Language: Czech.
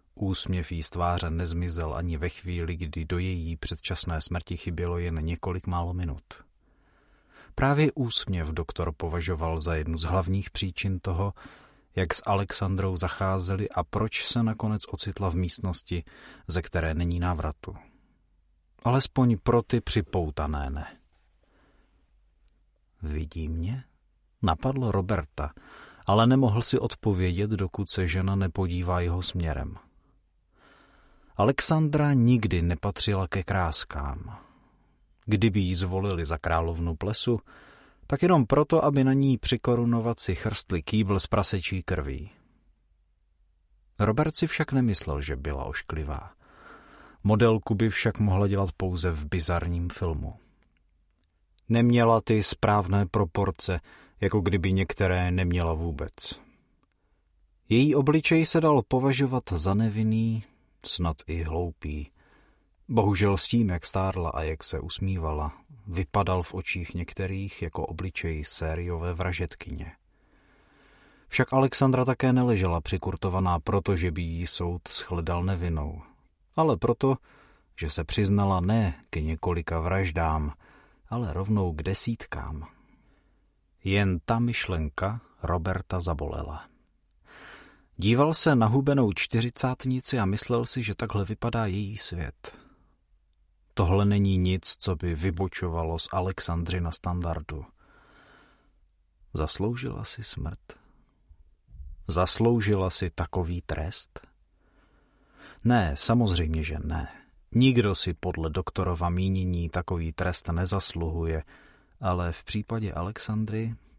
Úsměv jí z tváře nezmizel ani ve chvíli, kdy do její předčasné smrti chybělo jen několik málo minut. Právě úsměv doktor považoval za jednu z hlavních příčin toho, jak s Alexandrou zacházeli a proč se nakonec ocitla v místnosti, ze které není návratu. Alespoň pro ty připoutané ne. Vidí mě? Napadlo Roberta, ale nemohl si odpovědět, dokud se žena nepodívá jeho směrem. Alexandra nikdy nepatřila ke kráskám. Kdyby jí zvolili za královnu plesu, tak jenom proto, aby na ní při korunovaci chrstli kýbl z prasečí krví. Robert si však nemyslel, že byla ošklivá. Modelku by však mohla dělat pouze v bizarním filmu. Neměla ty správné proporce, jako kdyby některé neměla vůbec. Její obličej se dal považovat za nevinný, snad i hloupý. Bohužel s tím, jak stárla a jak se usmívala, vypadal v očích některých jako obličej sériové vražedkyně. Však Alexandra také neležela přikurtovaná proto, že by jí soud shledal nevinnou, ale proto, že se přiznala ne k několika vraždám, ale rovnou k desítkám. Jen ta myšlenka Roberta zabolela. Díval se na hubenou čtyřicátnici a myslel si, že takhle vypadá její svět. Tohle není nic, co by vybočovalo z Alexandrina standardu. Zasloužila si smrt? Zasloužila si takový trest? Ne, samozřejmě, že ne. Nikdo si podle doktorova mínění takový trest nezasluhuje, ale v případě Alexandry